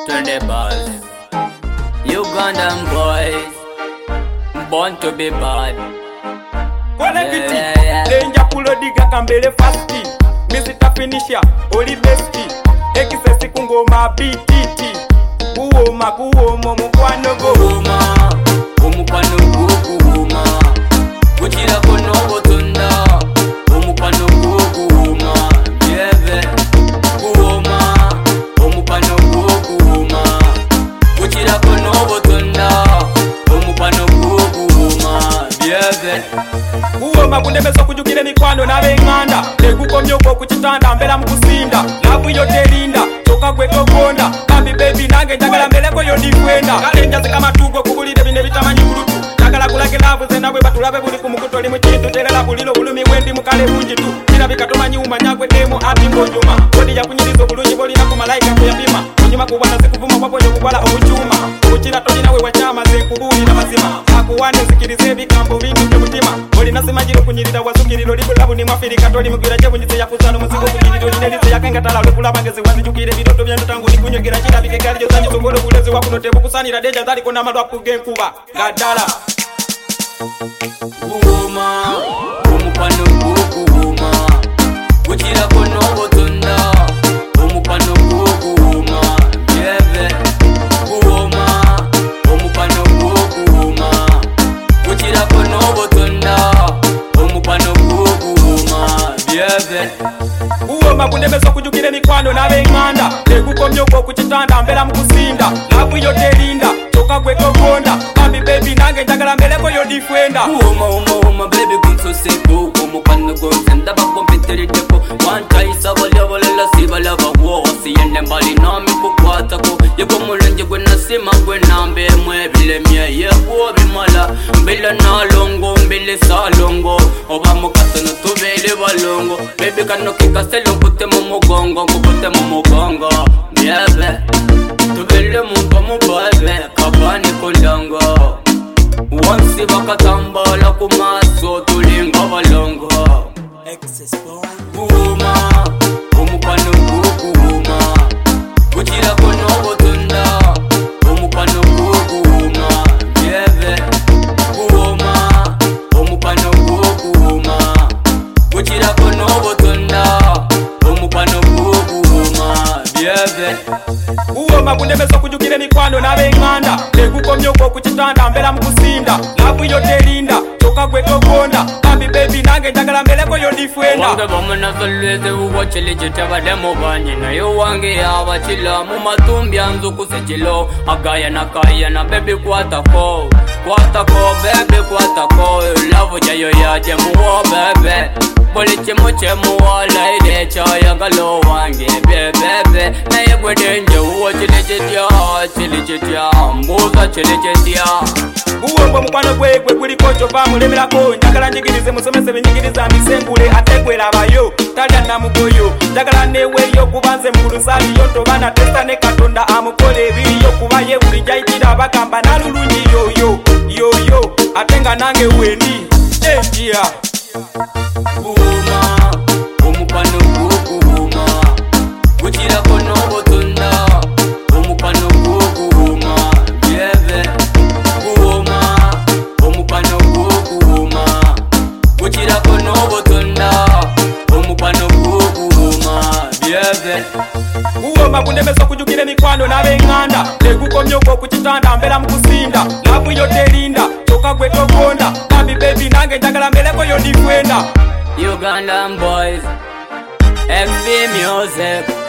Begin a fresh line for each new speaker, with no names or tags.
to the boss. Ugandan boys, born to be bad.
Danger pulo diga kambele fasti. Mr. Finisher, oli besti. Ekisesi kungoma BTT. Kuoma mukwano go.
Omukwano go kuuma. Kuchira kono botunda. Omukwano go kuuma. Yeve. Kuoma. Omukwano go kuuma. Kuchira kono botunda. Omukwano go kuuma. Yeve.
Kuoma kundemesa kujukire mikwano nabenganda. Lekukomyoko kuchitanda mbela mukusinda. Labu yote linda. Choka kwe tokonda. Kambi baby nange njagala mbeleko yodikwenda. Kalenja zikama tugo kubulide bine bitamanyi bulutu. Njagala kulake labu zenabwe batulabe buli kumukuto limu chintu. Telela bulilo bulumi wendi mukale bunji tu. Kila bikatomanyi umanyagwe demo ati mbojuma. Kodi ya kunyirizo bulunji boli na kumalaika kuyapima. Kunyuma kubwana zikuvuma kwa ponyo kubala omuchuma. Kuchira toni nawe wachama zekubuli na mazima. Hakuwane zikirize bikambo vingi kumutima. Boli nasima jiro kunyirida wasukirilo libulabu ni mwafiri katoli mugwira jebu njise ya kuzano muzigo kunyirilo ninelise ya kengatala lukula bangezi wazijukire bidoto vya ndutangu nikunyogera chida bikekali jozanyi songolo kulezi wakunotebu kusanira deja zari kona malwa kugenkuba gadala.
Kuuma, omukwano go kuuma. Kuchira kono botunda. Omukwano go kuuma. Yeve. Kuuma, omukwano go kuuma. Kuchira kono botunda. Omukwano go kuuma. Yeve.
Kuoma kundemesa kujukire mikwano nabenganda. Lekukomyoko kuchitanda mbela mukusinda. Labu yote linda. Choka kwe tokonda. Kambi baby nange njagala mbeleko yodikwenda.
Uma baby kunso seko. Omukwano go senda bakompeteri depo. Wanchaisa balyabalela sibalaba wo. Siyende mbali nami kukwatako. Yego mulenje gwe nasima gwe nambe mwe bilemye yego bimala. Mbele nalongo mbele salongo. Oba mukatano tubele balongo. Baby kano kikaselo nkute mu mugongo. Nkute mu mugongo. Biebe. Tubele mumpa mubabe. Kabani kondongo. Wansi bakatambala kumaso tulinga balongo. Kuuma, omukwano go kuuma. Kuchira kono botunda. Omukwano go kuuma. Yeve. Kuuma, omukwano go kuuma. Kuchira kono botunda. Omukwano go kuuma. Yeve.
Kuoma kundemesa kujukire mikwano nabenganda. Lekukomyoko kuchitanda mbela mukusinda. Labu yote linda. Choka kwe tokonda. Kambi baby nange njagala mbeleko yodikwenda.
Wange bamuna zalweze uwachili jitaba demo banyi. Na yu wange ya wachila mumatumbi anzu kusechilo. Agaya na kaya na baby kwatako. Kwatako baby kwatako. Love jayo ya jemuwa baby. Bolichi moche muwa laide chaya galo wange bebe. Na yegwe denje uwachili jitia. Mbuza chili jitia.
Kuomba mukwano gwegwe kuliko chova mulemerako. Njagala njigirize musomese binyigiriza misengule atekwera abayo talya namugoyo. Njagala neweyo kubanze mukulusabi yoto bana testa ne katonda amukole ebiriyo kuba ye buli jayitira bagamba nalulungi yoyo atenga nange wendi ejiya.
Kuuma, omukwano go kuuma. Kuchira kono botunda. Omukwano go kuuma. Yeve. Kuuma, omukwano go kuuma. Kuchira kono botunda. Omukwano go kuuma. Yeve.
Kuoma kundemesa kujukire mikwano nabenganda. Lekukomyoko kuchitanda mbela mukusinda. Labu yote linda. Choka kwe tokonda. Kambi baby nange njagala mbeleko yodikwenda.
Ugandan boys, FB music.